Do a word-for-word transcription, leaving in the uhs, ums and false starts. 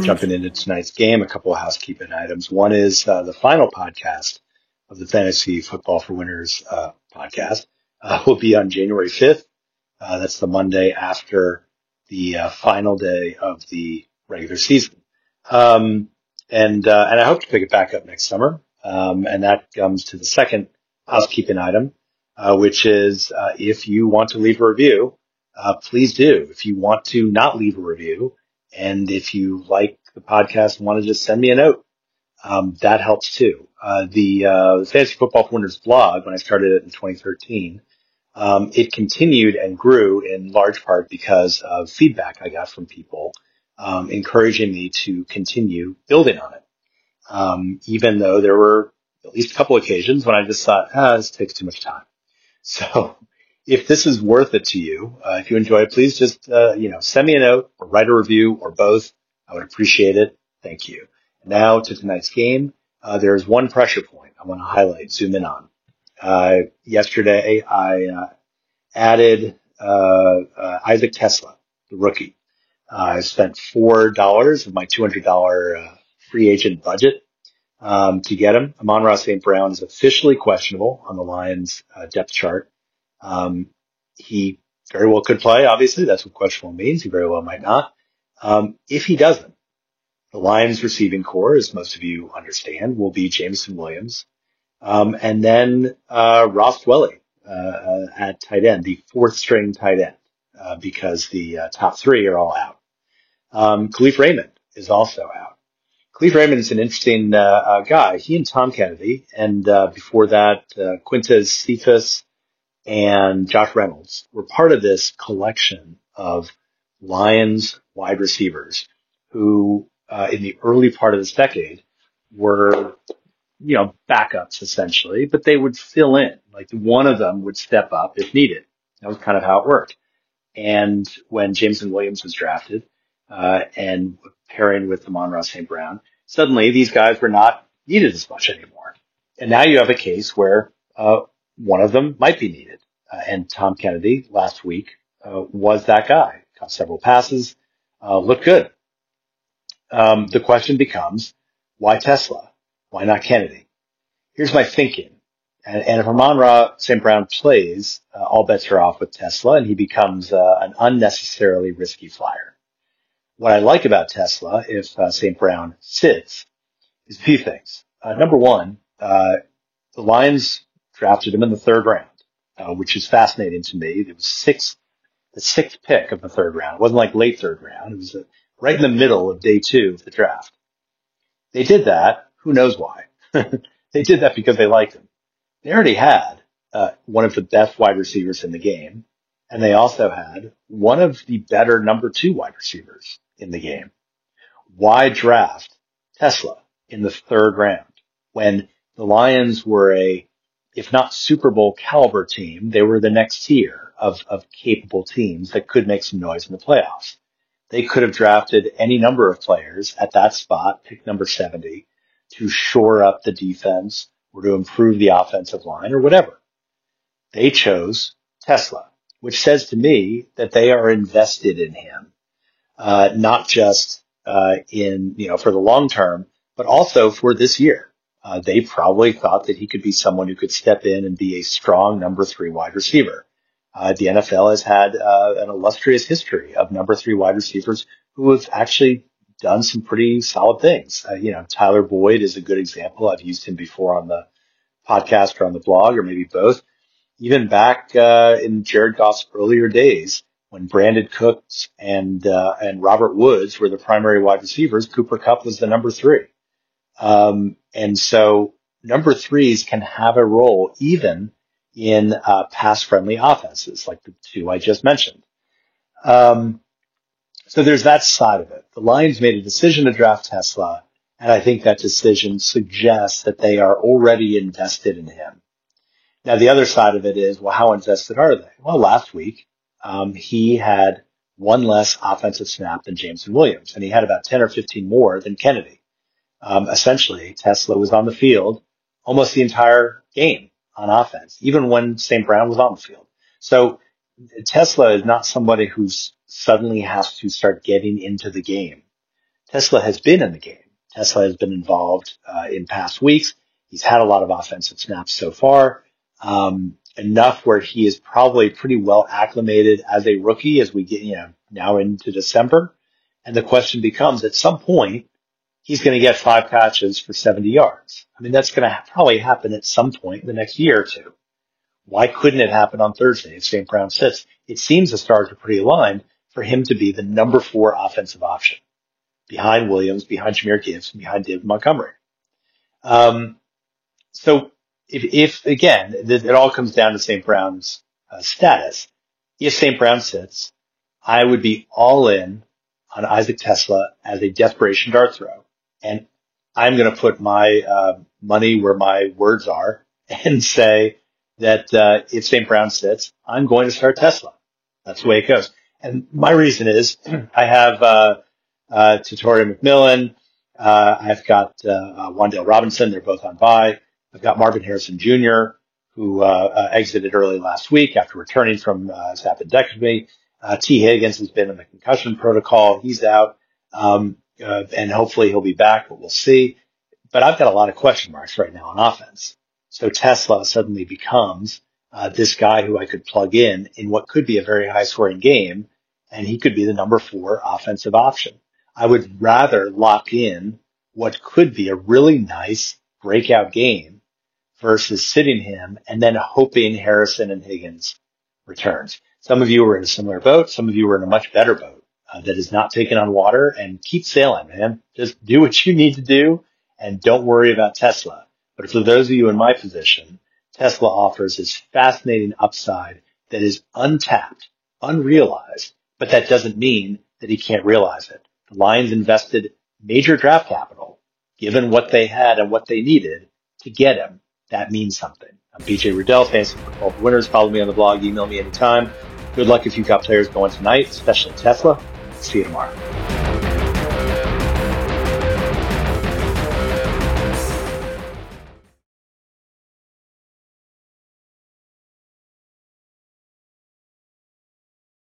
jumping into tonight's game, a couple of housekeeping items. One is uh, the final podcast of the Fantasy Football for Winners uh, podcast uh, will be on January fifth. Uh, that's the Monday after the uh, final day of the regular season. Um, and uh, and I hope to pick it back up next summer. Um, and that comes to the second housekeeping item, uh, which is uh, if you want to leave a review, uh, please do. If you want to not leave a review, and if you like the podcast and want to just send me a note, um, that helps too. Uh, the, uh, the Fantasy Football for Winners blog, when I started it in twenty thirteen, um, it continued and grew in large part because of feedback I got from people, um, encouraging me to continue building on it. Um, even though there were at least a couple occasions when I just thought, ah, this takes too much time. So if this is worth it to you, uh, if you enjoy it, please just, uh, you know, send me a note or write a review or both. I would appreciate it. Thank you. Now to tonight's game. Uh, there's one pressure point I want to highlight, zoom in on. Uh, yesterday I, uh, added, uh, uh, Isaac Tesla, the rookie. Uh, I spent four dollars of my two hundred dollars, uh, free agent budget, um, to get him. Amon-Ra Saint Brown is officially questionable on the Lions, uh, depth chart. Um, he very well could play, obviously. That's what questionable means. He very well might not. Um, if he doesn't, the Lions receiving core, as most of you understand, will be Jameson Williams. Um, and then, uh, Ross Dwelley, uh, uh, at tight end, the fourth string tight end, uh, because the uh, top three are all out. Um, Khalif Raymond is also out. Khalif Raymond is an interesting, uh, uh guy. He and Tom Kennedy, and, uh, before that, uh, Quintez Cephas and Josh Reynolds were part of this collection of Lions wide receivers who, uh, in the early part of this decade were, you know, backups essentially, but they would fill in. Like one of them would step up if needed. That was kind of how it worked. And when Jameson Williams was drafted, uh, and pairing with Amon-Ra Saint Brown, suddenly these guys were not needed as much anymore. And now you have a case where, uh, one of them might be needed. Uh, and Tom Kennedy last week, uh, was that guy. Caught several passes, uh, looked good. Um, the question becomes, why Tesla? Why not Kennedy? Here's my thinking. And, and if Amon-Ra Saint Brown plays, uh, all bets are off with Tesla, and he becomes uh, an unnecessarily risky flyer. What I like about Tesla, if uh, Saint Brown sits, is a few things. Uh, number one, uh, the Lions drafted him in the third round, uh, which is fascinating to me. It was sixth, the sixth pick of the third round. It wasn't like late third round. It was uh, right in the middle of day two of the draft. They did that. Who knows why? They did that because they liked him. They already had uh, one of the best wide receivers in the game, and they also had one of the better number two wide receivers in the game. Why draft Tesla in the third round when the Lions were a, if not Super Bowl caliber team, they were the next tier of, of capable teams that could make some noise in the playoffs? They could have drafted any number of players at that spot, pick number seventy, to shore up the defense or to improve the offensive line or whatever. They chose Tesla, which says to me that they are invested in him, uh, not just, uh, in, you know, for the long term, but also for this year. Uh, they probably thought that he could be someone who could step in and be a strong number three wide receiver. Uh, the N F L has had, uh, an illustrious history of number three wide receivers who have actually done some pretty solid things. Uh, you know, Tyler Boyd is a good example. I've used him before on the podcast or on the blog or maybe both. Even back, uh, in Jared Goff's earlier days when Brandon Cooks and, uh, and Robert Woods were the primary wide receivers, Cooper Kupp was the number three. Um, and so number threes can have a role even in, uh, pass friendly offenses like the two I just mentioned. Um, so there's that side of it. The Lions made a decision to draft Tesla, and I think that decision suggests that they are already invested in him. Now, the other side of it is, well, how invested are they? Well, last week, um, he had one less offensive snap than Jameson Williams, and he had about ten or fifteen more than Kennedy. Um, essentially, Tesla was on the field almost the entire game on offense, even when Saint Brown was on the field. So Tesla is not somebody who suddenly has to start getting into the game Tesla has been in the game. Tesla has been involved uh, in past weeks. He's had a lot of offensive snaps so far, um, enough where he is probably pretty well acclimated as a rookie as we get, you know, now into December. And the question becomes, at some point, he's going to get five catches for seventy yards. I mean, that's going to probably happen at some point in the next year or two. Why couldn't it happen on Thursday if Saint Brown sits? It seems the stars are pretty aligned for him to be the number four offensive option behind Williams, behind Jahmyr Gibbs, and behind David Montgomery. Um, so if, if again, it all comes down to Saint Brown's uh, status. If Saint Brown sits, I would be all in on Isaac Tesla as a desperation dart throw. And I'm going to put my uh, money where my words are and say that uh, if Saint Brown sits, I'm going to start Tesla. That's the way it goes. And my reason is I have uh, uh, Tutori McMillan. Uh, I've got uh, uh, Wan'Dale Robinson. They're both on bye. I've got Marvin Harrison Junior, who uh, uh, exited early last week after returning from uh, his appendectomy. Uh, T. Higgins has been in the concussion protocol. He's out. Um, uh, and hopefully he'll be back, but we'll see. But I've got a lot of question marks right now on offense. So Tesla suddenly becomes uh, this guy who I could plug in in what could be a very high scoring game, and he could be the number four offensive option. I would rather lock in what could be a really nice breakout game versus sitting him and then hoping Harrison and Higgins returns. Some of you are in a similar boat. Some of you are in a much better boat uh, that is not taking on water, and keep sailing, man. Just do what you need to do and don't worry about Tesla. But for those of you in my position, Tesla offers this fascinating upside that is untapped, unrealized, but that doesn't mean that he can't realize it. The Lions invested major draft capital, given what they had and what they needed to get him. That means something. I'm B J Riddell, Fantasy Football for Winners. Follow me on the blog. Email me anytime. Good luck if you've got players going tonight, especially Tesla. See you tomorrow.